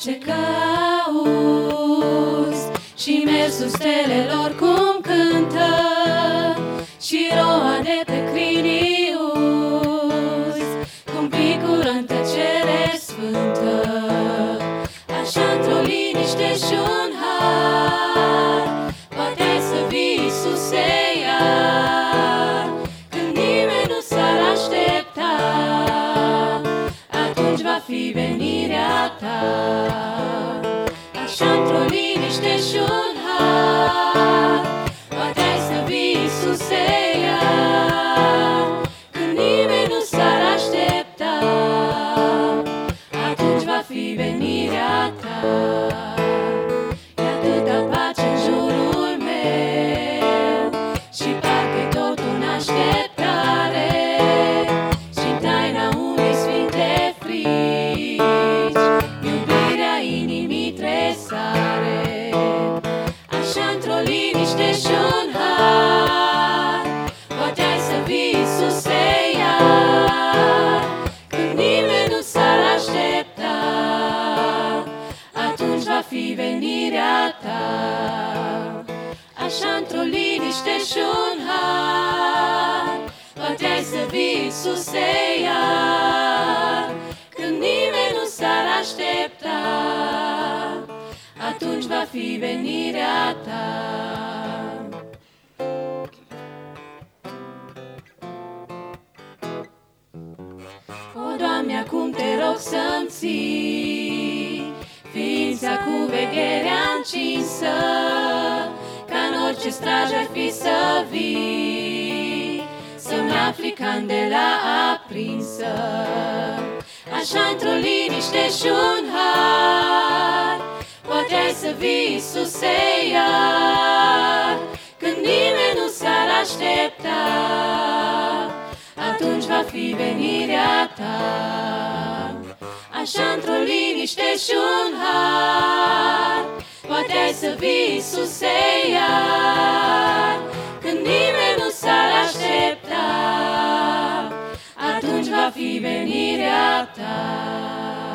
pace cauzi și mersul stelelor cum cântă și roa de pe crinii uzi, cum picură în tăcere sfântă, așa într-o liniște și un har, poate să vii, Iisuse, iar, când nimeni nu s-ar aștepta, atunci va fi venirea ta. Așa într-o liniște și un har, poate să vii, Iisuse, iar, când nimeni nu s-ar aștepta, atunci va fi venirea ta. E atâta pace în jurul meu și parcă-i tot în așteptare și taina unei sfinte frici, iubirea inimii tresare. Așa într-o liniște și un har, poate ai să vii, Iisuse, iar, când nimeni nu s-ar aștepta, atunci va fi venirea ta. Așa într-o liniște și un har, poate ai să vii, Iisuse, iar, când nimeni nu s-ar aștepta, atunci va fi venirea ta. O, Doamne, acum te rog să-mi ții ființa cu vegherea încinsă, ca în orice strajă ar fi să vii, să-mi afli candela aprinsă. Așa într-o liniște și un har, poate ai să vii, Iisuse, iar, când nimeni nu s-ar aștepta, atunci va fi venirea ta. Așa într-o liniște și un har, poate ai să vii, Iisuse, iar, când nimeni nu s-ar aștepta, atunci va fi venirea ta.